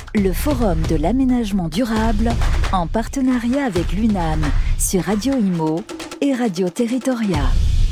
Le Forum de l'aménagement durable en partenariat avec l'UNAM sur Radio Imo et Radio Territoria.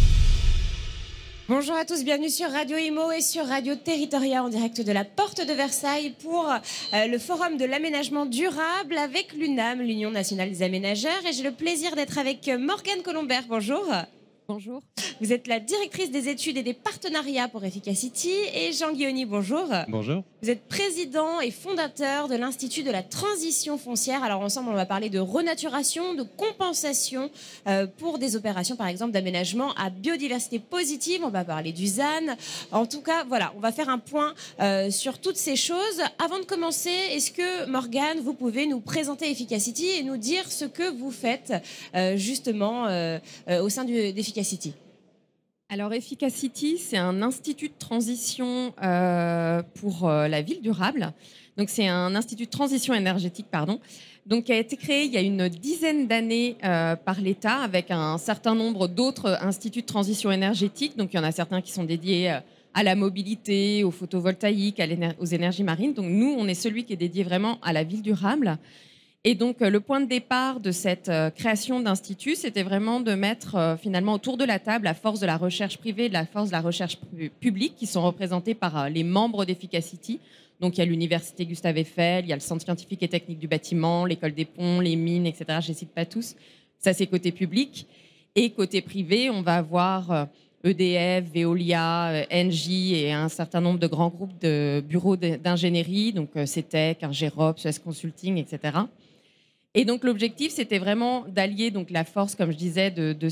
Bonjour à tous, bienvenue sur Radio Imo et sur Radio Territoria en direct de la Porte de Versailles pour le Forum de l'aménagement durable avec l'UNAM, l'Union nationale des aménageurs. Et j'ai le plaisir d'être avec Morgane Colombert. Bonjour. Bonjour. Vous êtes la directrice des études et des partenariats pour Efficacity. Et Jean Guioni, bonjour. Bonjour. Vous êtes président et fondateur de l'Institut de la transition foncière. Alors ensemble, on va parler de renaturation, de compensation pour des opérations, par exemple, d'aménagement à biodiversité positive. On va parler du ZAN. En tout cas, voilà, on va faire un point sur toutes ces choses. Avant de commencer, est-ce que, Morgane, vous pouvez nous présenter Efficacity et nous dire ce que vous faites justement au sein d'Efficacity? Alors, Efficacity, c'est un institut de transition pour la ville durable. Donc, c'est un institut de transition énergétique, donc, qui a été créé il y a une dizaine d'années par l'État avec un certain nombre d'autres instituts de transition énergétique. Donc, il y en a certains qui sont dédiés à la mobilité, au photovoltaïque, aux énergies marines. Donc, nous, on est celui qui est dédié vraiment à la ville durable. Et donc, le point de départ de cette création d'institut, c'était vraiment de mettre finalement autour de la table la force de la recherche privée et la force de la recherche publique qui sont représentées par les membres d'Efficacity. Donc, il y a l'Université Gustave Eiffel, il y a le Centre scientifique et technique du bâtiment, l'École des ponts, les mines, etc. Je ne les cite pas tous. Ça, c'est côté public. Et côté privé, on va avoir EDF, Veolia, Engie et un certain nombre de grands groupes de bureaux d'ingénierie, donc CETEC, Ingérop, Suez Consulting, etc. Et donc, l'objectif, c'était vraiment d'allier donc, la force, comme je disais, de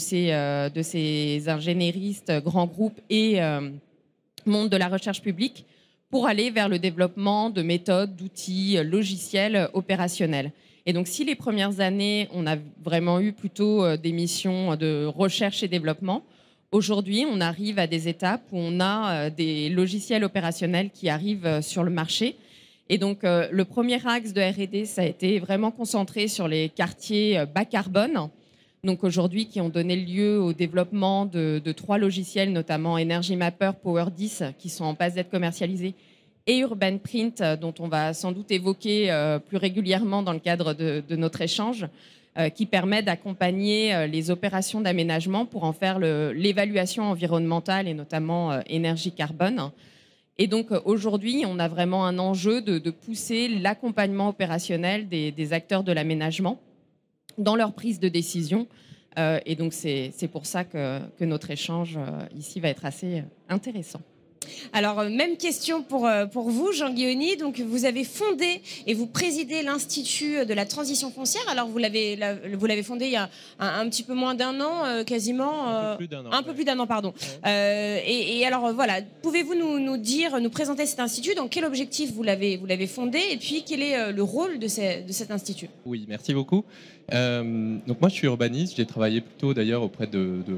ces ingénieristes, grands groupes et monde de la recherche publique pour aller vers le développement de méthodes, d'outils, logiciels opérationnels. Et donc, si les premières années, on a vraiment eu plutôt des missions de recherche et développement, aujourd'hui, on arrive à des étapes où on a des logiciels opérationnels qui arrivent sur le marché. Et donc, le premier axe de R&D, ça a été vraiment concentré sur les quartiers bas carbone, donc aujourd'hui qui ont donné lieu au développement de 3 logiciels, notamment Energy Mapper, Power 10, qui sont en passe d'être commercialisés, et Urban Print, dont on va sans doute évoquer plus régulièrement dans le cadre de notre échange, qui permet d'accompagner les opérations d'aménagement pour en faire l'évaluation environnementale et notamment énergie carbone. Et donc, aujourd'hui, on a vraiment un enjeu de pousser l'accompagnement opérationnel des acteurs de l'aménagement dans leur prise de décision. Et donc, c'est pour ça que notre échange ici va être assez intéressant. Alors, même question pour vous, Jean Guioni. Donc, vous avez fondé et vous présidez l'Institut de la transition foncière. Alors, vous l'avez fondé il y a un petit peu moins d'un an, quasiment. Un peu plus d'un an. Un peu plus d'un an, pardon. Ouais. Et alors, voilà, pouvez-vous nous présenter cet institut? Dans quel objectif vous l'avez fondé? Et puis, quel est le rôle de cet institut? Oui, merci beaucoup. Donc, moi, je suis urbaniste. J'ai travaillé plutôt, d'ailleurs, auprès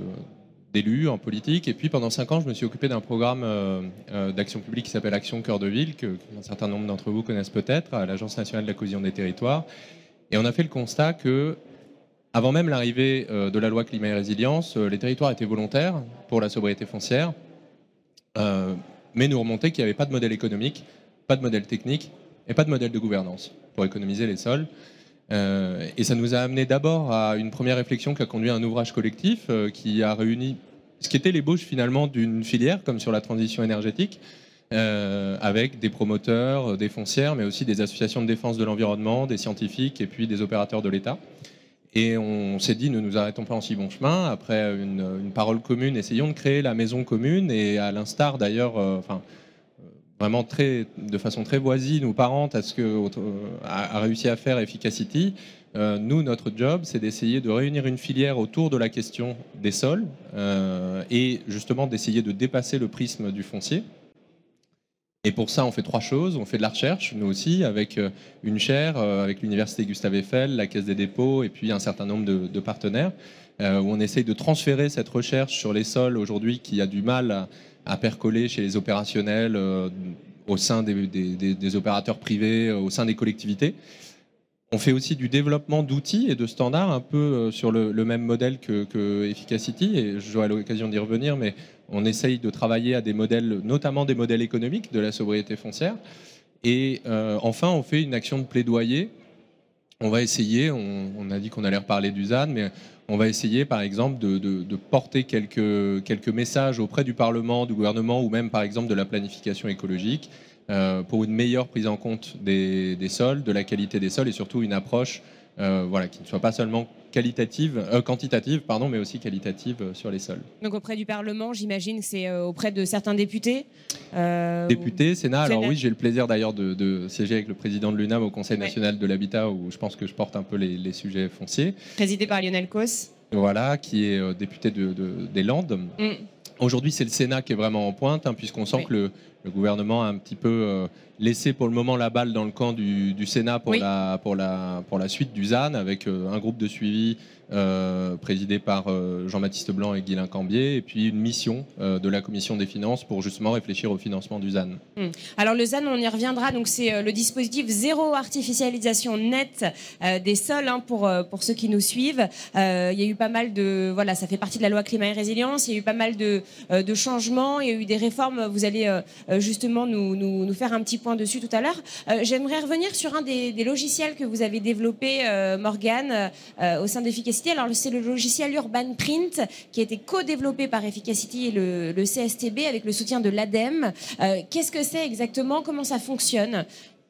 d'élus en politique. Et puis, pendant 5 ans, je me suis occupé d'un programme d'action publique qui s'appelle Action Cœur de Ville, qu'un certain nombre d'entre vous connaissent peut-être, à l'Agence nationale de la cohésion des territoires. Et on a fait le constat que, avant même l'arrivée de la loi climat et résilience, les territoires étaient volontaires pour la sobriété foncière, mais nous remontait qu'il n'y avait pas de modèle économique, pas de modèle technique et pas de modèle de gouvernance pour économiser les sols. Et ça nous a amené d'abord à une première réflexion qui a conduit à un ouvrage collectif qui a réuni ce qui était l'ébauche finalement d'une filière comme sur la transition énergétique, avec des promoteurs, des foncières, mais aussi des associations de défense de l'environnement, des scientifiques et puis des opérateurs de l'État. Et on s'est dit, ne nous arrêtons pas en si bon chemin. Après une parole commune, essayons de créer la maison commune. Et à l'instar d'ailleurs, vraiment de façon très voisine ou parente à ce que a réussi à faire Efficacity, nous, notre job, c'est d'essayer de réunir une filière autour de la question des sols et justement d'essayer de dépasser le prisme du foncier. Et pour ça, on fait 3 choses. On fait de la recherche, nous aussi, avec une chaire, avec l'Université Gustave Eiffel, la Caisse des dépôts et puis un certain nombre de partenaires, où on essaye de transférer cette recherche sur les sols aujourd'hui qui a du mal à percoler chez les opérationnels, au sein des opérateurs privés, au sein des collectivités. On fait aussi du développement d'outils et de standards un peu sur le même modèle que Efficacity, et j'aurai l'occasion d'y revenir, mais on essaye de travailler à des modèles, notamment des modèles économiques de la sobriété foncière. Et enfin, on fait une action de plaidoyer. On va essayer, on a dit qu'on allait reparler du ZAN, mais on va essayer par exemple de porter quelques messages auprès du Parlement, du gouvernement ou même par exemple de la planification écologique pour une meilleure prise en compte des sols, de la qualité des sols et surtout une approche qui ne soit pas seulement quantitative, mais aussi qualitative sur les sols. Donc auprès du Parlement, j'imagine que c'est auprès de certains députés Députés, Sénat. Alors oui, j'ai le plaisir d'ailleurs de siéger avec le président de l'UNAM au Conseil national de l'habitat où je pense que je porte un peu les sujets fonciers. Présidé par Lionel Causse. Voilà, qui est député des Landes. Aujourd'hui, c'est le Sénat qui est vraiment en pointe, puisqu'on sent que le gouvernement a un petit peu laissé pour le moment la balle dans le camp du Sénat pour la suite du ZAN, avec un groupe de suivi présidé par Jean-Baptiste Blanc et Guilain Cambier, et puis une mission de la Commission des Finances pour justement réfléchir au financement du ZAN. Alors le ZAN, on y reviendra, donc c'est le dispositif zéro artificialisation nette des sols, pour ceux qui nous suivent. Il y a eu pas mal de... Voilà, ça fait partie de la loi climat et résilience, il y a eu pas mal de changements, il y a eu des réformes, vous allez justement nous faire un petit point dessus tout à l'heure. J'aimerais revenir sur un des logiciels que vous avez développé, Morgane, au sein d'Efficacity. Alors c'est le logiciel Urban Print qui a été co-développé par Efficacity et le CSTB avec le soutien de l'ADEME. Qu'est-ce que c'est exactement? Comment ça fonctionne?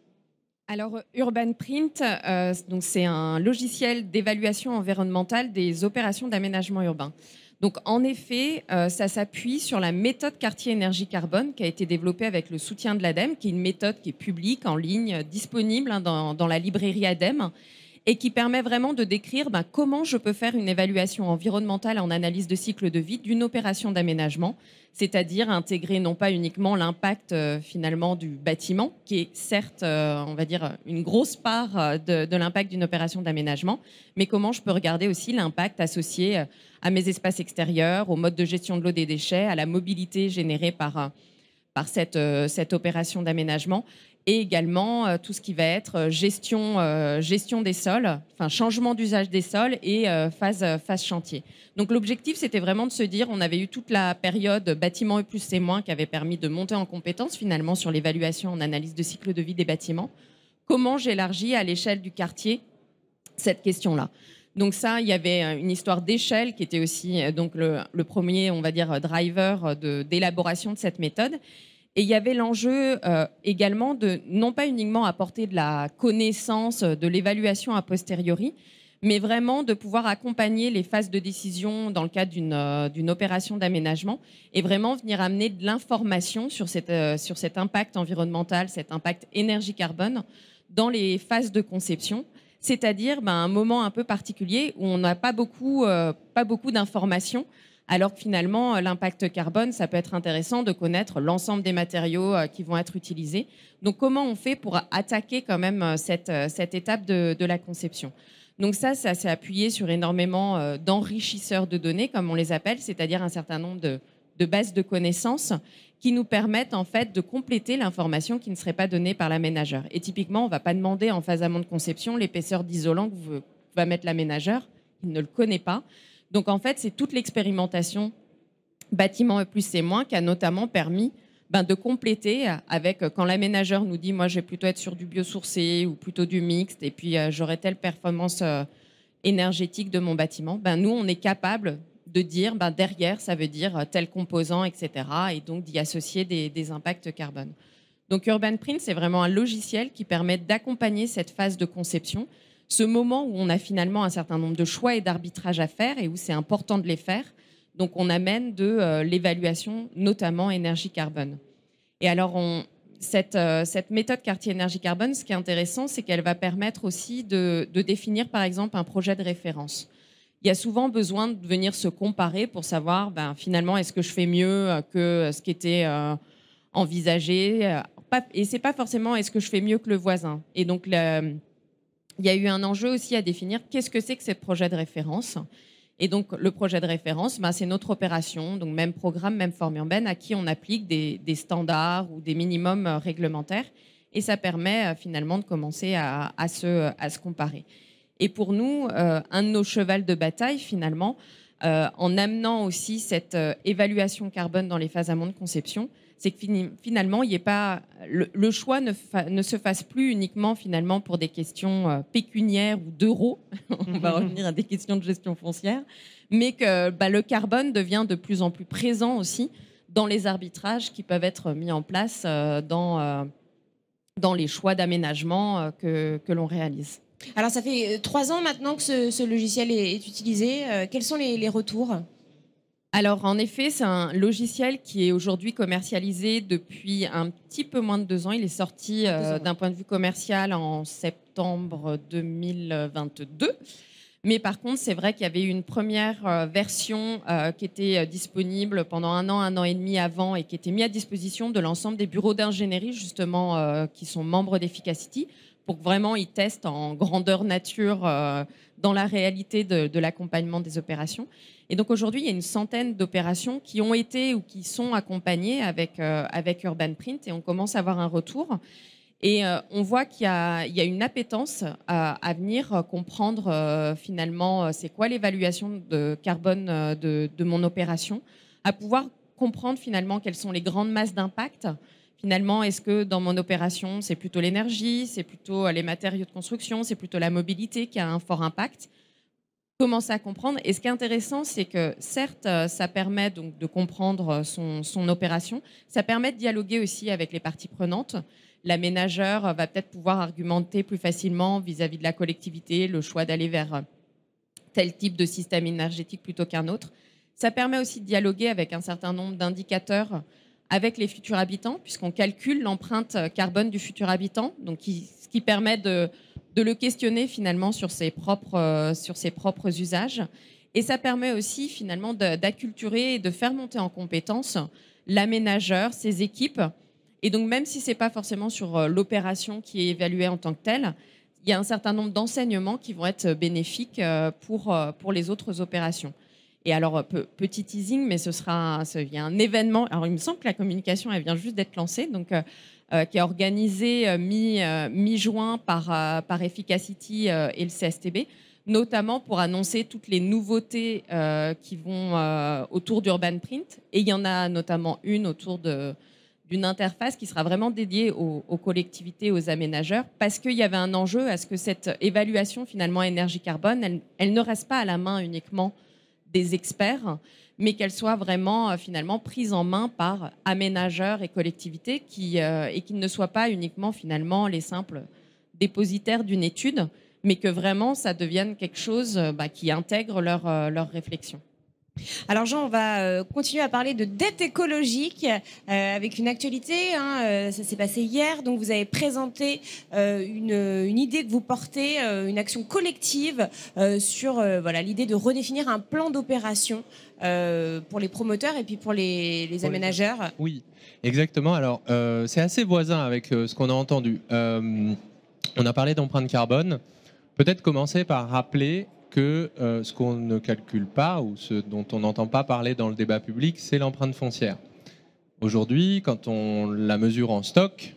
Alors, Urban Print, donc c'est un logiciel d'évaluation environnementale des opérations d'aménagement urbain. Donc, en effet, ça s'appuie sur la méthode quartier énergie carbone qui a été développée avec le soutien de l'ADEME, qui est une méthode qui est publique, en ligne, disponible dans la librairie ADEME, et qui permet vraiment de décrire comment je peux faire une évaluation environnementale en analyse de cycle de vie d'une opération d'aménagement, c'est-à-dire intégrer non pas uniquement l'impact finalement du bâtiment, qui est certes, on va dire, une grosse part de l'impact d'une opération d'aménagement, mais comment je peux regarder aussi l'impact associé à mes espaces extérieurs, au mode de gestion de l'eau des déchets, à la mobilité générée par cette opération d'aménagement, et également tout ce qui va être gestion des sols, enfin changement d'usage des sols et phase chantier. Donc l'objectif, c'était vraiment de se dire, on avait eu toute la période bâtiment E+C- qui avait permis de monter en compétence finalement sur l'évaluation en analyse de cycle de vie des bâtiments. Comment j'élargis à l'échelle du quartier cette question-là? Donc ça, il y avait une histoire d'échelle qui était aussi donc le premier, on va dire, driver d'élaboration de cette méthode. Et il y avait l'enjeu également de non pas uniquement apporter de la connaissance, de l'évaluation a posteriori, mais vraiment de pouvoir accompagner les phases de décision dans le cadre d'une opération d'aménagement et vraiment venir amener de l'information sur cet impact environnemental, cet impact énergie-carbone dans les phases de conception, c'est-à-dire un moment un peu particulier où on n'a pas beaucoup d'informations. Alors que finalement, l'impact carbone, ça peut être intéressant de connaître l'ensemble des matériaux qui vont être utilisés. Donc, comment on fait pour attaquer quand même cette étape de la conception? Donc ça s'est appuyé sur énormément d'enrichisseurs de données, comme on les appelle, c'est-à-dire un certain nombre de bases de connaissances qui nous permettent en fait de compléter l'information qui ne serait pas donnée par l'aménageur. Et typiquement, on ne va pas demander en phase amont de conception l'épaisseur d'isolant que va mettre l'aménageur. Il ne le connaît pas. Donc, en fait, c'est toute l'expérimentation bâtiment E+C- qui a notamment permis de compléter avec, quand l'aménageur nous dit « moi, je vais plutôt être sur du biosourcé ou plutôt du mixte et puis j'aurai telle performance énergétique de mon bâtiment », nous, on est capable de dire derrière, ça veut dire tel composant, etc. et donc d'y associer des impacts carbone. Donc, Urban Print, c'est vraiment un logiciel qui permet d'accompagner cette phase de conception, ce moment où on a finalement un certain nombre de choix et d'arbitrages à faire et où c'est important de les faire. Donc, on amène de l'évaluation, notamment énergie-carbone. Et alors, cette méthode quartier énergie-carbone, ce qui est intéressant, c'est qu'elle va permettre aussi de définir, par exemple, un projet de référence. Il y a souvent besoin de venir se comparer pour savoir, finalement, est-ce que je fais mieux que ce qui était envisagé? Et ce n'est pas forcément est-ce que je fais mieux que le voisin. Et donc, il y a eu un enjeu aussi à définir qu'est-ce que c'est que ce projet de référence. Et donc, le projet de référence, c'est notre opération, donc même programme, même forme urbaine, à qui on applique des standards ou des minimums réglementaires. Et ça permet finalement de commencer à se comparer. Et pour nous, un de nos chevals de bataille, finalement, en amenant aussi cette évaluation carbone dans les phases amont de conception, c'est que finalement, il y ait pas le choix ne se fasse plus uniquement finalement pour des questions pécuniaires ou d'euros. On va revenir à des questions de gestion foncière, mais que le carbone devient de plus en plus présent aussi dans les arbitrages qui peuvent être mis en place dans les choix d'aménagement que l'on réalise. Alors, ça fait 3 ans maintenant que ce logiciel est utilisé. Quels sont les retours ? Alors, en effet, c'est un logiciel qui est aujourd'hui commercialisé depuis un petit peu moins de 2 ans. Il est sorti d'un point de vue commercial en septembre 2022. Mais par contre, c'est vrai qu'il y avait une première version qui était disponible pendant 1 an et demi avant et qui était mise à disposition de l'ensemble des bureaux d'ingénierie, justement, qui sont membres d'Efficacity, pour que vraiment ils testent en grandeur nature dans la réalité de l'accompagnement des opérations. Et donc aujourd'hui, il y a une centaine d'opérations qui ont été ou qui sont accompagnées avec Urban Print et on commence à avoir un retour. Et on voit qu'il y a une appétence à venir comprendre finalement c'est quoi l'évaluation de carbone de mon opération, à pouvoir comprendre finalement quelles sont les grandes masses d'impact. Finalement, est-ce que dans mon opération, c'est plutôt l'énergie, c'est plutôt les matériaux de construction, c'est plutôt la mobilité qui a un fort impact ? Commencer à comprendre. Et ce qui est intéressant, c'est que certes, ça permet donc de comprendre son opération, ça permet de dialoguer aussi avec les parties prenantes. L'aménageur va peut-être pouvoir argumenter plus facilement vis-à-vis de la collectivité le choix d'aller vers tel type de système énergétique plutôt qu'un autre. Ça permet aussi de dialoguer avec un certain nombre d'indicateurs avec les futurs habitants, puisqu'on calcule l'empreinte carbone du futur habitant, donc ce qui permet de le questionner finalement sur ses propres usages. Et ça permet aussi finalement d'acculturer et de faire monter en compétence l'aménageur, ses équipes. Et donc même si ce n'est pas forcément sur l'opération qui est évaluée en tant que telle, il y a un certain nombre d'enseignements qui vont être bénéfiques pour les autres opérations. Et alors, petit teasing, mais il y a un événement. Alors, il me semble que la communication, elle vient juste d'être lancée, donc qui est organisée mi-juin par Efficacity et le CSTB, notamment pour annoncer toutes les nouveautés qui vont autour d'Urban Print. Et il y en a notamment une autour d'une interface qui sera vraiment dédiée aux collectivités, aux aménageurs, parce qu'il y avait un enjeu à ce que cette évaluation, finalement, énergie-carbone, elle ne reste pas à la main uniquement des experts, mais qu'elle soit vraiment finalement prise en main par aménageurs et collectivités et qu'ils ne soient pas uniquement finalement les simples dépositaires d'une étude, mais que vraiment ça devienne quelque chose qui intègre leur réflexion. Alors Jean, on va continuer à parler de dette écologique avec une actualité. Ça s'est passé hier, donc vous avez présenté une idée que vous portez, une action collective sur l'idée de redéfinir un plan d'opération pour les promoteurs et puis pour les aménageurs. Oui, exactement. Alors c'est assez voisin avec ce qu'on a entendu. On a parlé d'empreinte carbone. Peut-être commencer par rappeler que ce qu'on ne calcule pas ou ce dont on n'entend pas parler dans le débat public, c'est l'empreinte foncière. Aujourd'hui, quand on la mesure en stock,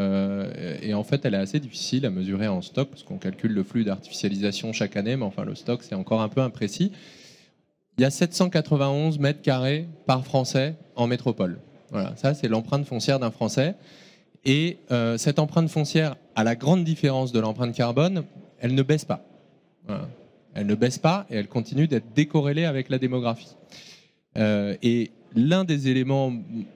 et en fait elle est assez difficile à mesurer en stock parce qu'on calcule le flux d'artificialisation chaque année, mais enfin le stock c'est encore un peu imprécis. Il y a 791 mètres carrés par Français en métropole. Voilà, ça c'est l'empreinte foncière d'un Français. Et cette empreinte foncière, à la grande différence de l'empreinte carbone, elle ne baisse pas. Voilà. Elle ne baisse pas et elle continue d'être décorrélée avec la démographie. Et l'un des éléments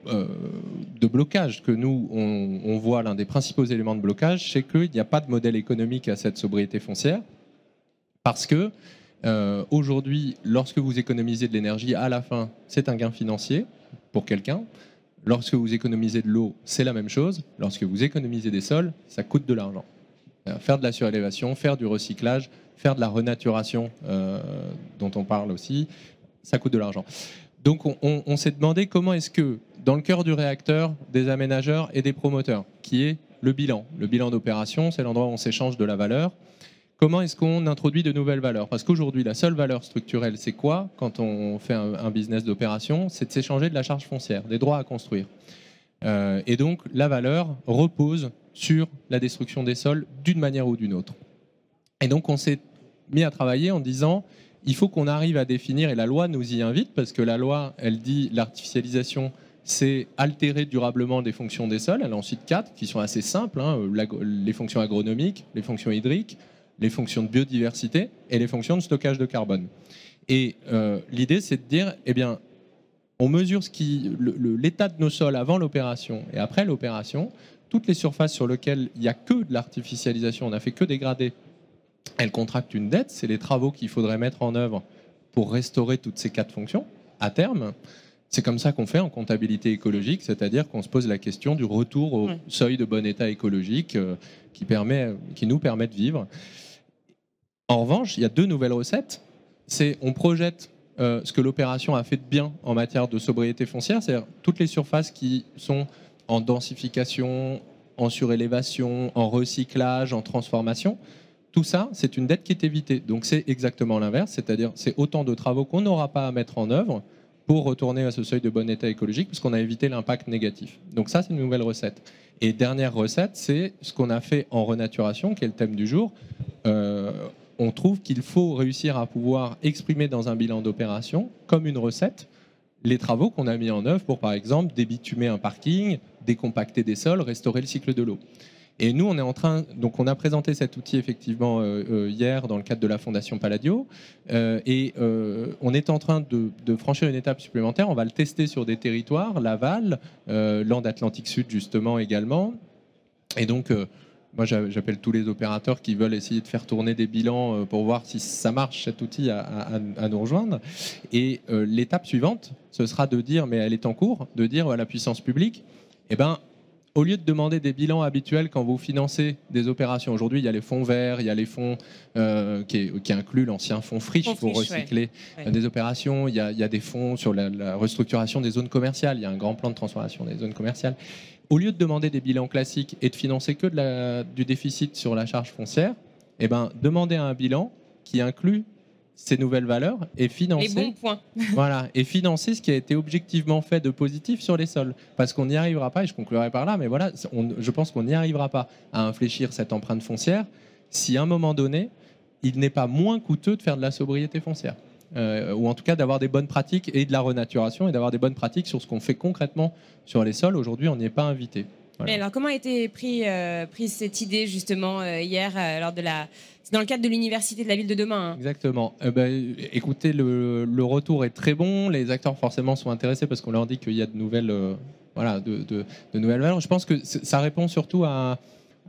de blocage que nous, on voit, l'un des principaux éléments de blocage, c'est qu'il n'y a pas de modèle économique à cette sobriété foncière. Parce que aujourd'hui, lorsque vous économisez de l'énergie, à la fin, c'est un gain financier pour quelqu'un. Lorsque vous économisez de l'eau, c'est la même chose. Lorsque vous économisez des sols, ça coûte de l'argent. Faire de la surélévation, faire du recyclage, faire de la renaturation dont on parle aussi, ça coûte de l'argent. Donc on s'est demandé comment est-ce que, dans le cœur du réacteur des aménageurs et des promoteurs, qui est le bilan d'opération, c'est l'endroit où on s'échange de la valeur, comment est-ce qu'on introduit de nouvelles valeurs ? Parce qu'aujourd'hui, la seule valeur structurelle, c'est quoi quand on fait un business d'opération ? C'est de s'échanger de la charge foncière, des droits à construire. Et donc la valeur repose sur la destruction des sols d'une manière ou d'une autre. Et donc on s'est mis à travailler en disant il faut qu'on arrive à définir, et la loi nous y invite, parce que la loi, elle dit l'artificialisation, c'est altérer durablement des fonctions des sols. Elle en cite 4 qui sont assez simples, les fonctions agronomiques, les fonctions hydriques, les fonctions de biodiversité et les fonctions de stockage de carbone. Et l'idée, c'est de dire, eh bien, on mesure l'état de nos sols avant l'opération et après l'opération. Toutes les surfaces sur lesquelles il n'y a que de l'artificialisation, on n'a fait que dégrader, elles contractent une dette. C'est les travaux qu'il faudrait mettre en œuvre pour restaurer toutes ces 4 fonctions à terme. C'est comme ça qu'on fait en comptabilité écologique, c'est-à-dire qu'on se pose la question du retour au seuil de bon état écologique qui nous permet de vivre. En revanche, il y a 2 nouvelles recettes. On projette ce que l'opération a fait de bien en matière de sobriété foncière, c'est-à-dire toutes les surfaces qui sont en densification, en surélévation, en recyclage, en transformation. Tout ça, c'est une dette qui est évitée. Donc c'est exactement l'inverse, c'est-à-dire c'est autant de travaux qu'on n'aura pas à mettre en œuvre pour retourner à ce seuil de bon état écologique, puisqu'on a évité l'impact négatif. Donc ça, c'est une nouvelle recette. Et dernière recette, c'est ce qu'on a fait en renaturation, qui est le thème du jour. On trouve qu'il faut réussir à pouvoir exprimer dans un bilan d'opération, comme une recette, les travaux qu'on a mis en œuvre pour, par exemple, débitumer un parking, décompacter des sols, restaurer le cycle de l'eau. Et nous, on a présenté cet outil effectivement hier dans le cadre de la Fondation Palladio, et on est en train de franchir une étape supplémentaire. On va le tester sur des territoires, Laval, Landes Atlantique Sud justement également. Et donc, moi, j'appelle tous les opérateurs qui veulent essayer de faire tourner des bilans pour voir si ça marche, cet outil, à nous rejoindre. Et l'étape suivante, ce sera de dire, mais elle est en cours, de dire à la puissance publique, eh ben, au lieu de demander des bilans habituels quand vous financez des opérations, aujourd'hui il y a les fonds verts, il y a les fonds qui incluent l'ancien fonds friche pour recycler des opérations, il y a des fonds sur la restructuration des zones commerciales, il y a un grand plan de transformation des zones commerciales. Au lieu de demander des bilans classiques et de financer que du déficit sur la charge foncière, eh ben, demandez un bilan qui inclut ces nouvelles valeurs et financer, les bons points. Voilà, et financer ce qui a été objectivement fait de positif sur les sols. Parce qu'on n'y arrivera pas, et je conclurai par là, mais voilà, je pense qu'on n'y arrivera pas à infléchir cette empreinte foncière si à un moment donné, il n'est pas moins coûteux de faire de la sobriété foncière. Ou en tout cas d'avoir des bonnes pratiques et de la renaturation et d'avoir des bonnes pratiques sur ce qu'on fait concrètement sur les sols. Aujourd'hui, on n'y est pas invité. Voilà. Et alors, comment a été prise cette idée justement hier lors de c'est dans le cadre de l'université de la ville de demain, hein. Exactement. Écoutez, le retour est très bon. Les acteurs forcément sont intéressés parce qu'on leur dit qu'il y a de nouvelles, de nouvelles valeurs. Je pense que ça répond surtout à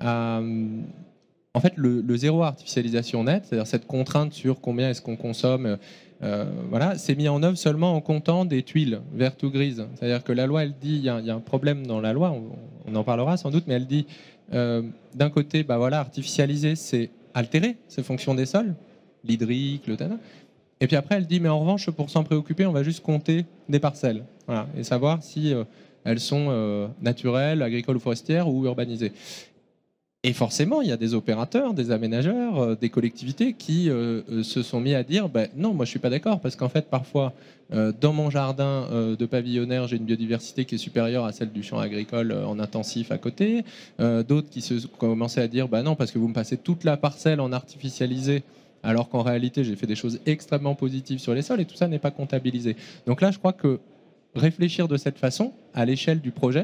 en fait le zéro artificialisation nette, c'est-à-dire cette contrainte sur combien est-ce qu'on consomme. C'est mis en œuvre seulement en comptant des tuiles vertes ou grises. C'est-à-dire que la loi, elle dit, il y a un problème dans la loi, on en parlera sans doute, mais elle dit d'un côté, artificialiser, c'est altérer ces fonctions des sols, l'hydrique, le tana. Et puis après, elle dit, mais en revanche, pour s'en préoccuper, on va juste compter des parcelles, et savoir si elles sont naturelles, agricoles ou forestières ou urbanisées. Et forcément, il y a des opérateurs, des aménageurs, des collectivités qui se sont mis à dire non, moi je suis pas d'accord, parce qu'en fait parfois dans mon jardin de pavillonnaire, j'ai une biodiversité qui est supérieure à celle du champ agricole en intensif à côté. D'autres qui se commençaient à dire non, parce que vous me passez toute la parcelle en artificialisé, alors qu'en réalité j'ai fait des choses extrêmement positives sur les sols, et tout ça n'est pas comptabilisé. Donc là, je crois que réfléchir de cette façon à l'échelle du projet,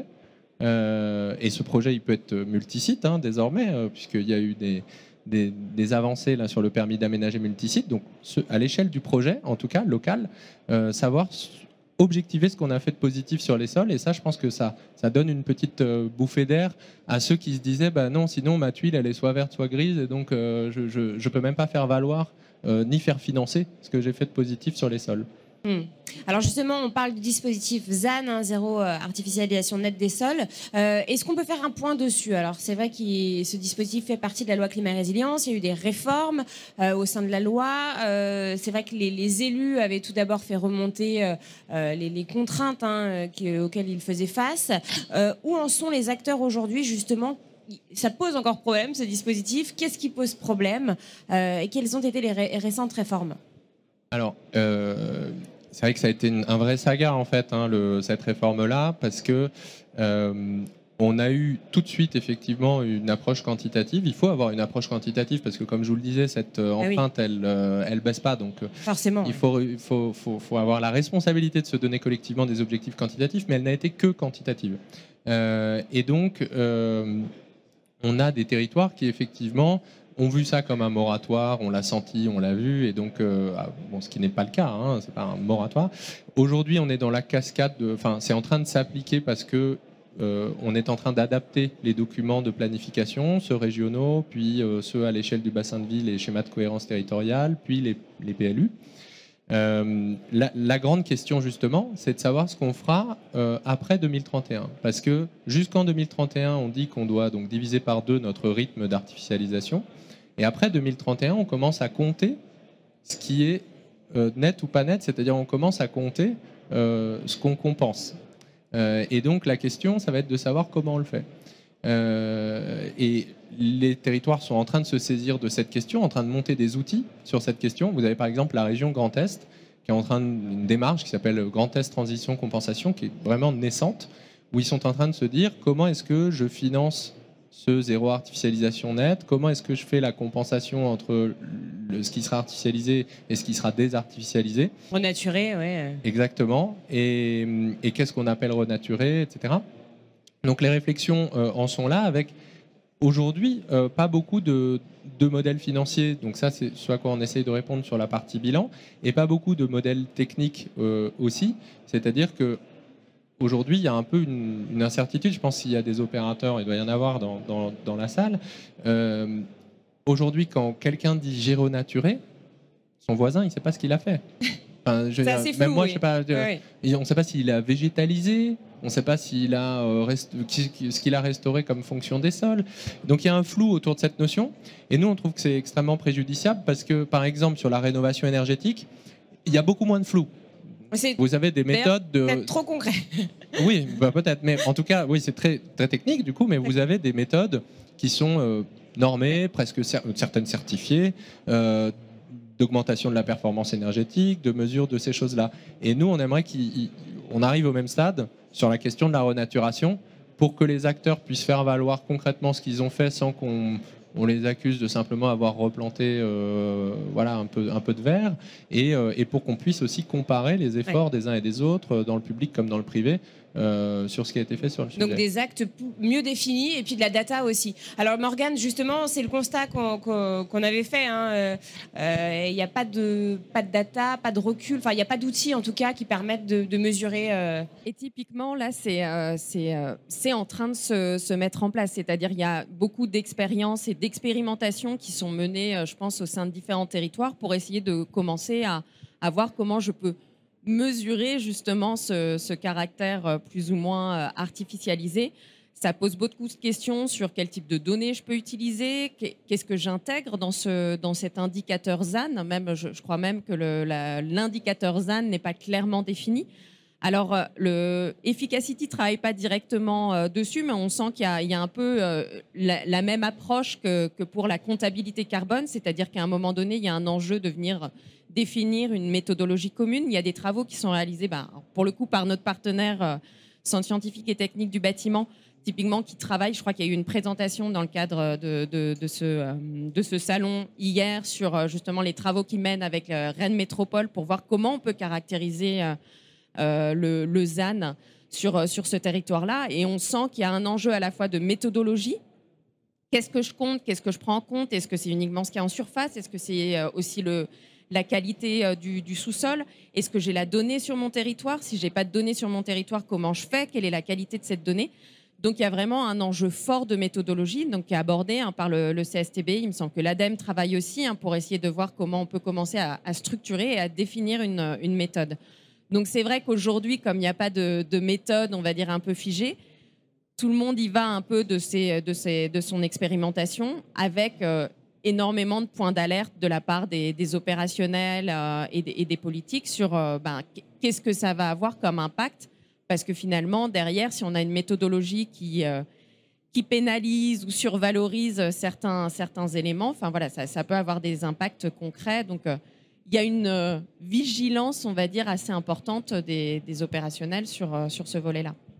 et ce projet, il peut être multisite désormais, puisqu'il y a eu des avancées là, sur le permis d'aménager multisite. Donc, à l'échelle du projet, en tout cas local, savoir objectiver ce qu'on a fait de positif sur les sols. Et ça, je pense que ça donne une petite bouffée d'air à ceux qui se disaient non, sinon ma tuile, elle est soit verte, soit grise, et donc je ne peux même pas faire valoir ni faire financer ce que j'ai fait de positif sur les sols. Alors justement, on parle du dispositif ZAN, zéro artificialisation nette des sols. Est-ce qu'on peut faire un point dessus? Alors c'est vrai que ce dispositif fait partie de la loi climat et résilience. Il y a eu des réformes au sein de la loi. C'est vrai que les élus avaient tout d'abord fait remonter les contraintes auxquelles ils faisaient face. Où en sont les acteurs aujourd'hui justement? Ça pose encore problème, ce dispositif. Qu'est-ce qui pose problème et quelles ont été les récentes réformes? Alors, c'est vrai que ça a été un vrai saga en fait, cette réforme-là, parce que On a eu tout de suite effectivement une approche quantitative. Il faut avoir une approche quantitative parce que, comme je vous le disais, cette empreinte, elle baisse pas. Donc, Forcément. il faut avoir la responsabilité de se donner collectivement des objectifs quantitatifs, mais elle n'a été que quantitative. Et donc, on a des territoires qui effectivement ont vu ça comme un moratoire, on l'a senti, on l'a vu, et donc, ce qui n'est pas le cas, hein, c'est pas un moratoire. Aujourd'hui, on est dans la cascade, c'est en train de s'appliquer parce que on est en train d'adapter les documents de planification, ceux régionaux, puis ceux à l'échelle du bassin de vie, les schémas de cohérence territoriale, puis les PLU. La grande question, justement, c'est de savoir ce qu'on fera après 2031. Parce que jusqu'en 2031, on dit qu'on doit donc diviser par 2 notre rythme d'artificialisation. Et après 2031, on commence à compter ce qui est net ou pas net, c'est-à-dire on commence à compter ce qu'on compense. Et donc la question, ça va être de savoir comment on le fait. Et les territoires sont en train de se saisir de cette question, en train de monter des outils sur cette question. Vous avez par exemple la région Grand Est, qui est en train d'une démarche qui s'appelle Grand Est Transition Compensation, qui est vraiment naissante, où ils sont en train de se dire comment est-ce que je finance ce zéro artificialisation net, comment est-ce que je fais la compensation entre ce qui sera artificialisé et ce qui sera désartificialisé. Renaturé, oui. Exactement. Et qu'est-ce qu'on appelle renaturé, etc. Donc les réflexions en sont là, avec aujourd'hui pas beaucoup de modèles financiers. Donc ça, c'est ce à quoi on essaye de répondre sur la partie bilan, et pas beaucoup de modèles techniques aussi. C'est-à-dire que aujourd'hui, il y a un peu une incertitude. Je pense qu'il y a des opérateurs, il doit y en avoir dans la salle. Aujourd'hui, quand quelqu'un dit j'ai renaturé, son voisin, il ne sait pas ce qu'il a fait. Enfin, c'est assez flou, même moi, oui. je sais pas. On ne sait pas s'il a végétalisé, on ne sait pas s'il a ce qu'il a restauré comme fonction des sols. Donc il y a un flou autour de cette notion. Et nous, on trouve que c'est extrêmement préjudiciable parce que, par exemple, sur la rénovation énergétique, il y a beaucoup moins de flou. Vous avez des méthodes de... Peut-être trop concret. Oui, peut-être. Mais en tout cas, oui, c'est très, très technique du coup, mais vous avez des méthodes qui sont normées, presque certaines certifiées, d'augmentation de la performance énergétique, de mesure de ces choses-là. Et nous, on aimerait qu'on arrive au même stade sur la question de la renaturation pour que les acteurs puissent faire valoir concrètement ce qu'ils ont fait sans qu'on les accuse de simplement avoir replanté un peu de verre, et pour qu'on puisse aussi comparer les efforts des uns et des autres, dans le public comme dans le privé, sur ce qui a été fait sur le sujet. Donc des actes mieux définis et puis de la data aussi. Alors Morgane, justement, c'est le constat qu'on avait fait. Il n'y a pas de data, pas de recul, enfin il n'y a pas d'outils en tout cas qui permettent de mesurer. Et typiquement là, c'est en train de se mettre en place. C'est-à-dire il y a beaucoup d'expériences et d'expérimentations qui sont menées, je pense, au sein de différents territoires pour essayer de commencer à voir comment je peux mesurer justement ce caractère plus ou moins artificialisé. Ça pose beaucoup de questions sur quel type de données je peux utiliser, qu'est-ce que j'intègre dans cet indicateur ZAN. Même, je crois même que l'indicateur ZAN n'est pas clairement défini. Alors, le Efficacity ne travaille pas directement dessus, mais on sent qu'il y a un peu la même approche que pour la comptabilité carbone, c'est-à-dire qu'à un moment donné, il y a un enjeu de venir définir une méthodologie commune. Il y a des travaux qui sont réalisés, pour le coup, par notre partenaire Centre scientifique et technique du bâtiment, typiquement, qui travaille. Je crois qu'il y a eu une présentation dans le cadre de ce salon hier sur justement les travaux qu'ils mènent avec Rennes Métropole pour voir comment on peut caractériser le ZAN sur ce territoire-là. Et on sent qu'il y a un enjeu à la fois de méthodologie. Qu'est-ce que je compte? Qu'est-ce que je prends en compte? Est-ce que c'est uniquement ce qu'il y a en surface? Est-ce que c'est aussi la qualité du sous-sol? Est-ce que j'ai la donnée sur mon territoire? Si je n'ai pas de données sur mon territoire, comment je fais? Quelle est la qualité de cette donnée? Donc, il y a vraiment un enjeu fort de méthodologie qui est abordé par le CSTB. Il me semble que l'ADEME travaille aussi pour essayer de voir comment on peut commencer à structurer et à définir une méthode. Donc, c'est vrai qu'aujourd'hui, comme il n'y a pas de méthode, on va dire, un peu figée, tout le monde y va un peu de son expérimentation avec énormément de points d'alerte de la part des opérationnels et des politiques sur qu'est-ce que ça va avoir comme impact. Parce que finalement, derrière, si on a une méthodologie qui pénalise ou survalorise certains éléments, ça peut avoir des impacts concrets. Donc, il y a une vigilance, on va dire, assez importante des opérationnels sur ce volet-là.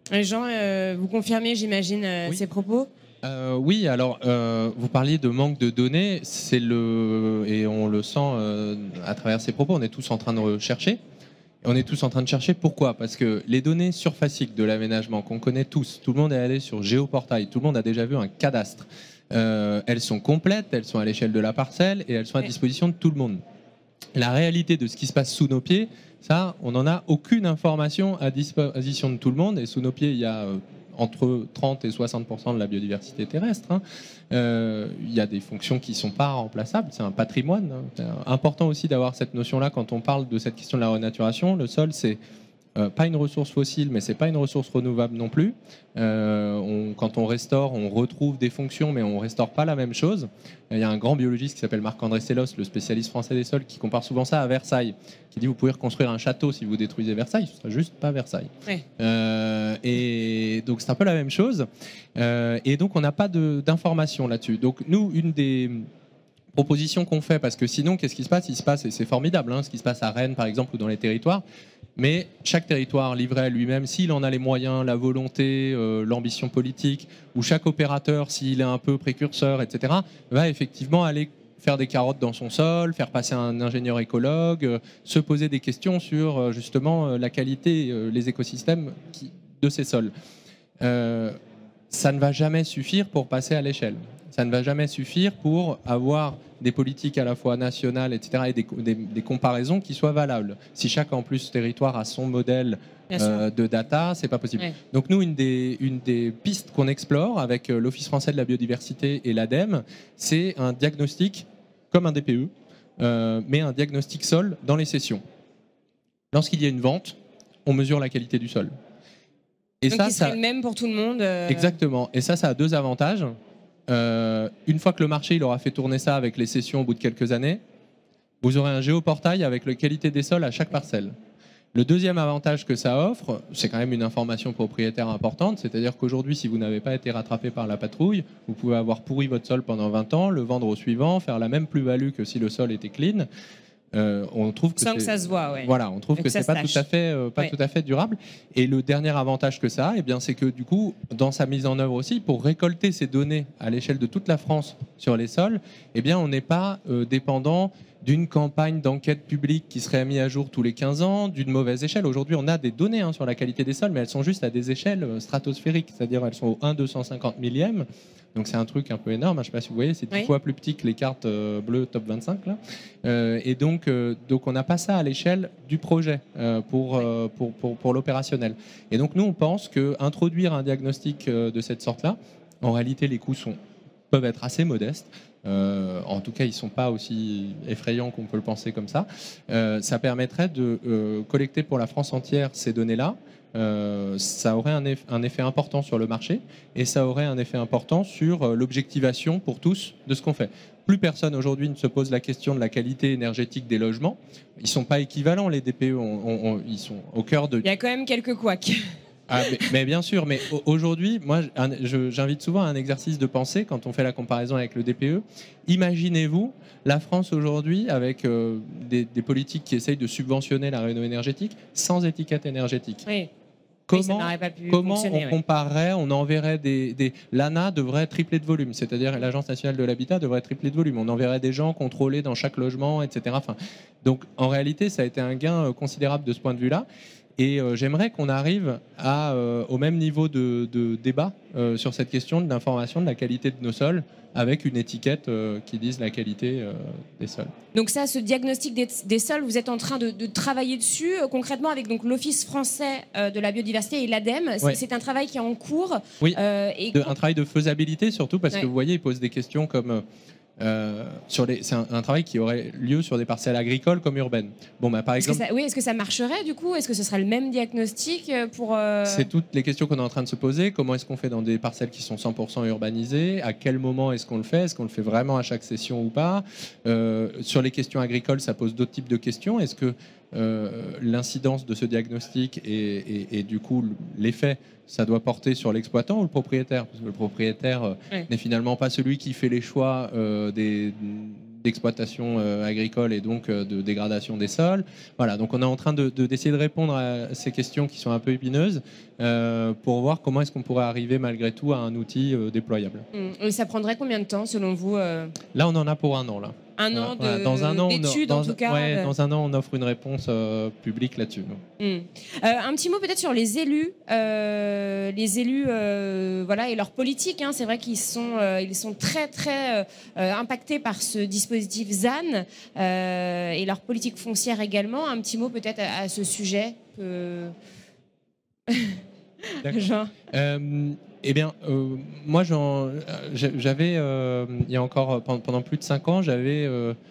Jean, vous confirmez, j'imagine, Oui. ces propos ? Oui, alors vous parliez de manque de données, et on le sent à travers ces propos, on est tous en train de rechercher. On est tous en train de chercher pourquoi ? Parce que les données surfaciques de l'aménagement qu'on connaît tous, tout le monde est allé sur Géoportail, tout le monde a déjà vu un cadastre. Elles sont complètes, elles sont à l'échelle de la parcelle et elles sont à disposition de tout le monde. La réalité de ce qui se passe sous nos pieds, ça, on n'en a aucune information à disposition de tout le monde. Et sous nos pieds, il y a entre 30 et 60% de la biodiversité terrestre. Il y a des fonctions qui ne sont pas remplaçables. C'est un patrimoine. C'est important aussi d'avoir cette notion-là quand on parle de cette question de la renaturation. Le sol, c'est pas une ressource fossile, mais c'est pas une ressource renouvelable non plus. Quand on restaure, on retrouve des fonctions, mais on restaure pas la même chose. Il y a un grand biologiste qui s'appelle Marc-André Sellos, le spécialiste français des sols, qui compare souvent ça à Versailles, qui dit vous pouvez reconstruire un château si vous détruisez Versailles, ce sera juste pas Versailles. Oui. Et donc c'est un peu la même chose. Et donc on n'a pas d'informations là-dessus. Donc nous, une des propositions qu'on fait, parce que sinon, qu'est-ce qui se passe ? Il se passe, et c'est formidable, ce qui se passe à Rennes, par exemple, ou dans les territoires, mais chaque territoire livré à lui-même, s'il en a les moyens, la volonté, l'ambition politique, ou chaque opérateur, s'il est un peu précurseur, etc., va effectivement aller faire des carottes dans son sol, faire passer un ingénieur écologue, se poser des questions sur justement la qualité, les écosystèmes de ces sols. Ça ne va jamais suffire pour passer à l'échelle. Ça ne va jamais suffire pour avoir des politiques à la fois nationales, etc., et des comparaisons qui soient valables. Si chaque, en plus, territoire a son modèle de data, c'est pas possible. Ouais. Donc nous, une des pistes qu'on explore avec l'Office français de la biodiversité et l'ADEME, c'est un diagnostic comme un DPE, mais un diagnostic sol dans les cessions. Lorsqu'il y a une vente, on mesure la qualité du sol. Et donc il serait le même pour tout le monde. Exactement. Et ça a deux avantages. Une fois que le marché il aura fait tourner ça avec les cessions au bout de quelques années, vous aurez un géoportail avec la qualité des sols à chaque parcelle. Le deuxième avantage que ça offre, c'est quand même une information propriétaire importante, c'est-à-dire qu'aujourd'hui, si vous n'avez pas été rattrapé par la patrouille, vous pouvez avoir pourri votre sol pendant 20 ans, le vendre au suivant, faire la même plus-value que si le sol était clean. On trouve que sans que ça se voit, ouais. Voilà, on trouve que c'est pas tout à fait durable. Et le dernier avantage que ça a, c'est que du coup, dans sa mise en œuvre aussi, pour récolter ces données à l'échelle de toute la France sur les sols, on n'est pas dépendant d'une campagne d'enquête publique qui serait mise à jour tous les 15 ans, d'une mauvaise échelle. Aujourd'hui, on a des données sur la qualité des sols, mais elles sont juste à des échelles stratosphériques, c'est-à-dire elles sont au 1/250 millième. Donc c'est un truc un peu énorme, je ne sais pas si vous voyez, c'est 10 fois plus petit que les cartes bleues top 25 là. Et donc on n'a pas ça à l'échelle du projet pour l'opérationnel. Et donc nous on pense qu'introduire un diagnostic de cette sorte-là, en réalité les coûts peuvent être assez modestes. En tout cas, ils ne sont pas aussi effrayants qu'on peut le penser comme ça. Ça permettrait de collecter pour la France entière ces données-là. Ça aurait un effet important sur le marché et ça aurait un effet important sur l'objectivation pour tous de ce qu'on fait. Plus personne aujourd'hui ne se pose la question de la qualité énergétique des logements. Ils ne sont pas équivalents, les DPE. Ils sont au cœur de... Il y a quand même quelques couacs. Mais bien sûr, mais aujourd'hui, moi, j'invite souvent à un exercice de pensée quand on fait la comparaison avec le DPE. Imaginez-vous la France aujourd'hui avec des politiques qui essayent de subventionner la réno énergétique sans étiquette énergétique. Oui. Comment on comparerait, on enverrait l'ANA devrait tripler de volume, c'est-à-dire l'Agence nationale de l'habitat devrait tripler de volume. On enverrait des gens contrôlés dans chaque logement, etc. Donc en réalité, ça a été un gain considérable de ce point de vue-là. Et j'aimerais qu'on arrive au même niveau de débat sur cette question de l'information de la qualité de nos sols avec une étiquette qui dise la qualité des sols. Donc ça, ce diagnostic des sols, vous êtes en train de travailler dessus concrètement avec l'Office français de la biodiversité et l'ADEME. C'est un travail qui est en cours. Oui, un travail de faisabilité surtout parce que vous voyez, il pose des questions comme... c'est un travail qui aurait lieu sur des parcelles agricoles comme urbaines. Par exemple, est-ce que ça marcherait du coup ? Est-ce que ce serait le même diagnostic pour C'est toutes les questions qu'on est en train de se poser. Comment est-ce qu'on fait dans des parcelles qui sont 100% urbanisées ? À quel moment est-ce qu'on le fait ? Est-ce qu'on le fait vraiment à chaque session ou pas ? Sur les questions agricoles, ça pose d'autres types de questions. Est-ce que l'incidence de ce diagnostic et du coup l'effet, ça doit porter sur l'exploitant ou le propriétaire ? Parce que le propriétaire n'est finalement pas celui qui fait les choix des d'exploitation agricole et donc de dégradation des sols. Voilà, donc on est en train d'essayer de répondre à ces questions qui sont un peu épineuses pour voir comment est-ce qu'on pourrait arriver malgré tout à un outil déployable. Et ça prendrait combien de temps selon vous Là, on en a pour un an. Là. Un an Voilà, dans un an, d'études en tout cas. Ouais, dans un an, on offre une réponse publique là-dessus. Un petit mot peut-être sur les élus, voilà, et leur politique. Hein. C'est vrai qu'ils sont très très impactés par ce dispositif ZAN et leur politique foncière également. Un petit mot peut-être à ce sujet. Jean. Eh bien, moi, j'avais, il y a encore, pendant plus de 5 ans, j'avais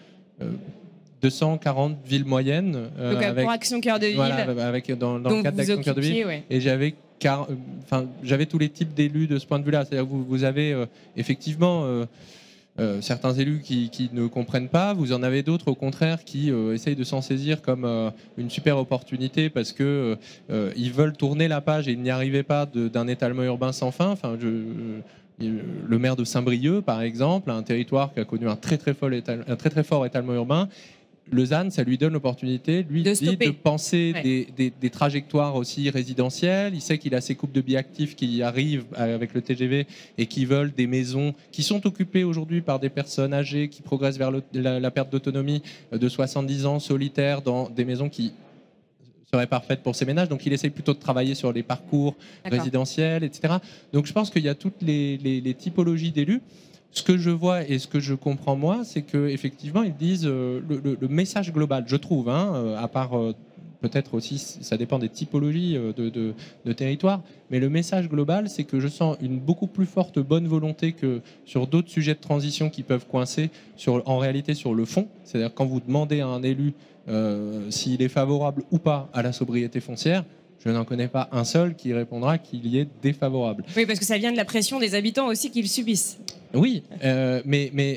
240 villes moyennes. Donc, pour Action Cœur de Ville. Voilà, dans le cadre d'Action Cœur de Ville. Ouais. Et j'avais tous les types d'élus de ce point de vue-là. C'est-à-dire que vous avez effectivement certains élus qui ne comprennent pas. Vous en avez d'autres, au contraire, qui essayent de s'en saisir comme une super opportunité parce que ils veulent tourner la page et ils n'y arrivaient pas d'un étalement urbain sans fin. Enfin, le maire de Saint-Brieuc, par exemple, un territoire qui a connu un très très fort étalement urbain. Le ZAN, ça lui donne l'opportunité, lui, de penser des trajectoires aussi résidentielles. Il sait qu'il a ses couples de biactifs qui arrivent avec le TGV et qui veulent des maisons qui sont occupées aujourd'hui par des personnes âgées qui progressent vers la perte d'autonomie de 70 ans, solitaires, dans des maisons qui seraient parfaites pour ces ménages. Donc il essaye plutôt de travailler sur les parcours résidentiels, etc. Donc je pense qu'il y a toutes les typologies d'élus. Ce que je vois et ce que je comprends moi, c'est qu'effectivement, ils disent le message global, je trouve, à part peut-être aussi, ça dépend des typologies de territoire, mais le message global, c'est que je sens une beaucoup plus forte bonne volonté que sur d'autres sujets de transition qui peuvent coincer en réalité sur le fond. C'est-à-dire quand vous demandez à un élu s'il est favorable ou pas à la sobriété foncière, je n'en connais pas un seul qui répondra qu'il y est défavorable. Oui, parce que ça vient de la pression des habitants aussi qu'ils subissent. Oui, mais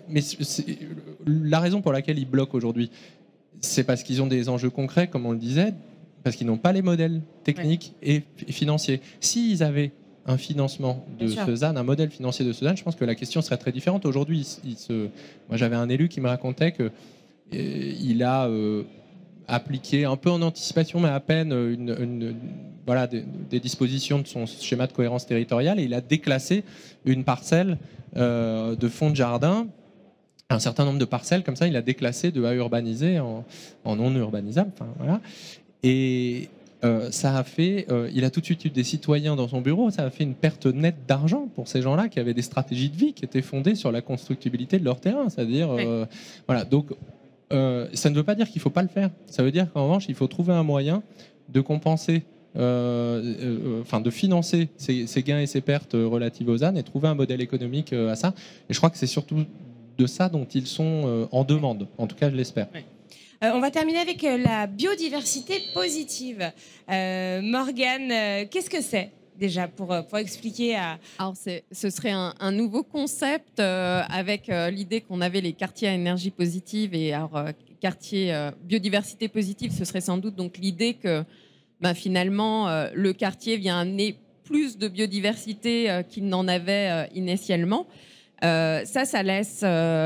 la raison pour laquelle ils bloquent aujourd'hui, c'est parce qu'ils ont des enjeux concrets, comme on le disait, parce qu'ils n'ont pas les modèles techniques et financiers. S'ils avaient un financement de ce ZAN, un modèle financier de ce ZAN, je pense que la question serait très différente. Aujourd'hui, moi j'avais un élu qui me racontait qu'il a appliqué un peu en anticipation, mais à peine des dispositions de son schéma de cohérence territoriale, et il a déclassé une parcelle de fond de jardin, un certain nombre de parcelles comme ça, il a déclassé de A urbanisé en non urbanisable. Enfin, voilà. Et ça a fait, il a tout de suite eu des citoyens dans son bureau, ça a fait une perte nette d'argent pour ces gens-là qui avaient des stratégies de vie qui étaient fondées sur la constructibilité de leur terrain. C'est-à-dire, voilà, donc ça ne veut pas dire qu'il ne faut pas le faire. Ça veut dire qu'en revanche, il faut trouver un moyen de compenser, de financer ces gains et ces pertes relatives aux ZAN et trouver un modèle économique à ça. Et je crois que c'est surtout de ça dont ils sont en demande. En tout cas, je l'espère. Ouais. On va terminer avec la biodiversité positive. Morgane, qu'est-ce que c'est déjà pour expliquer à... Alors, ce serait un nouveau concept avec l'idée qu'on avait les quartiers à énergie positive et quartier biodiversité positive, ce serait sans doute donc l'idée que finalement le quartier vient amener plus de biodiversité qu'il n'en avait initialement. Ça laisse...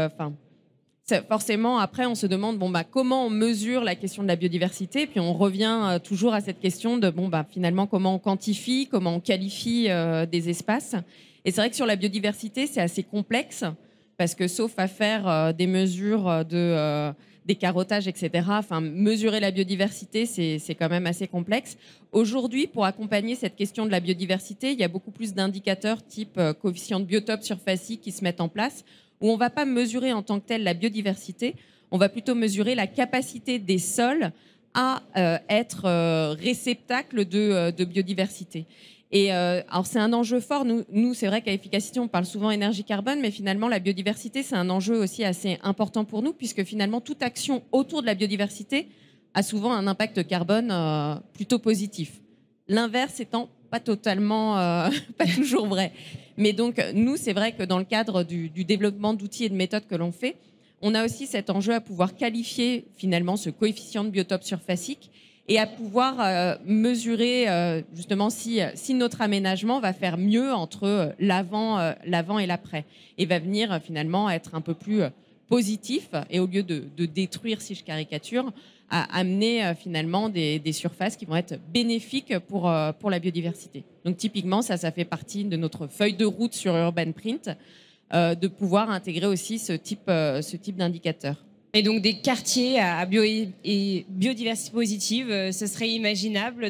forcément, après, on se demande comment on mesure la question de la biodiversité, puis on revient toujours à cette question de finalement comment on quantifie, comment on qualifie des espaces. Et c'est vrai que sur la biodiversité, c'est assez complexe parce que sauf à faire des mesures des carottages, etc. Mesurer la biodiversité, c'est quand même assez complexe. Aujourd'hui, pour accompagner cette question de la biodiversité, il y a beaucoup plus d'indicateurs type coefficient de biotope surfacique qui se mettent en place, où on ne va pas mesurer en tant que tel la biodiversité, on va plutôt mesurer la capacité des sols à être réceptacle de biodiversité. Et alors c'est un enjeu fort. Nous c'est vrai qu'à Efficacity, on parle souvent énergie carbone, mais finalement la biodiversité, c'est un enjeu aussi assez important pour nous, puisque finalement toute action autour de la biodiversité a souvent un impact carbone plutôt positif. L'inverse étant pas totalement, pas toujours vrai. Mais donc, nous, c'est vrai que dans le cadre du développement d'outils et de méthodes que l'on fait, on a aussi cet enjeu à pouvoir qualifier finalement ce coefficient de biotope surfacique et à pouvoir mesurer justement si notre aménagement va faire mieux entre l'avant et l'après et va venir finalement être un peu plus positif et au lieu de détruire, si je caricature, à amener finalement des surfaces qui vont être bénéfiques pour la biodiversité. Donc typiquement, ça fait partie de notre feuille de route sur Urban Print, de pouvoir intégrer aussi ce type d'indicateur. Et donc des quartiers à biodiversité positive, ce serait imaginable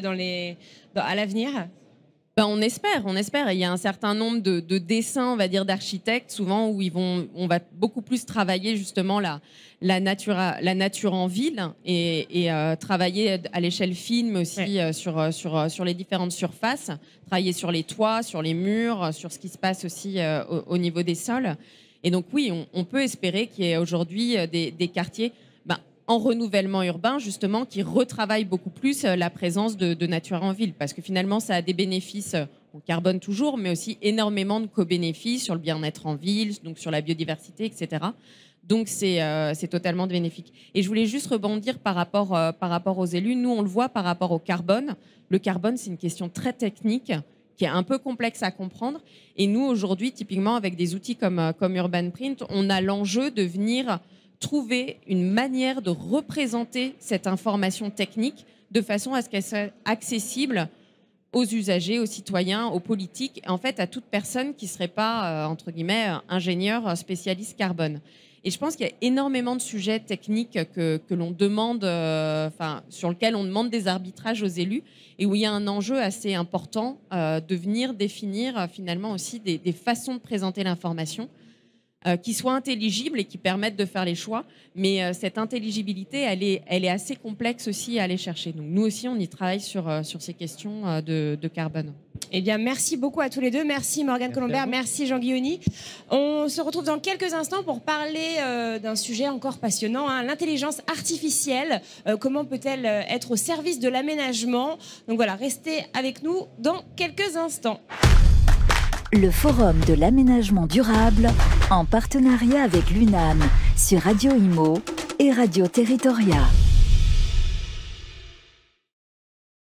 à l'avenir ? On espère. Et il y a un certain nombre de dessins, on va dire, d'architectes, souvent où on va beaucoup plus travailler justement la nature en ville et travailler à l'échelle fine, mais aussi sur les différentes surfaces, travailler sur les toits, sur les murs, sur ce qui se passe aussi au niveau des sols. Et donc oui, on peut espérer qu'il y ait aujourd'hui des quartiers en renouvellement urbain, justement, qui retravaille beaucoup plus la présence de nature en ville. Parce que finalement, ça a des bénéfices, on carbone toujours, mais aussi énormément de co-bénéfices sur le bien-être en ville, donc sur la biodiversité, etc. Donc, c'est totalement bénéfique. Et je voulais juste rebondir par rapport aux élus. Nous, on le voit par rapport au carbone. Le carbone, c'est une question très technique qui est un peu complexe à comprendre. Et nous, aujourd'hui, typiquement, avec des outils comme Urban Print, on a l'enjeu de venir trouver une manière de représenter cette information technique de façon à ce qu'elle soit accessible aux usagers, aux citoyens, aux politiques, en fait à toute personne qui ne serait pas, entre guillemets, ingénieur spécialiste carbone. Et je pense qu'il y a énormément de sujets techniques que l'on demande, sur lesquels on demande des arbitrages aux élus et où il y a un enjeu assez important de venir définir finalement aussi des façons de présenter l'information qui soient intelligibles et qui permettent de faire les choix. Mais cette intelligibilité, elle est assez complexe aussi à aller chercher. Donc nous aussi, on y travaille sur ces questions de carbone. Eh bien, merci beaucoup à tous les deux. Merci Morgane Colombert, merci Jean Guilloni. On se retrouve dans quelques instants pour parler d'un sujet encore passionnant, l'intelligence artificielle. Comment peut-elle être au service de l'aménagement ? Donc voilà, restez avec nous dans quelques instants. Le Forum de l'aménagement durable, en partenariat avec l'UNAM, sur Radio Imo et Radio Territoria.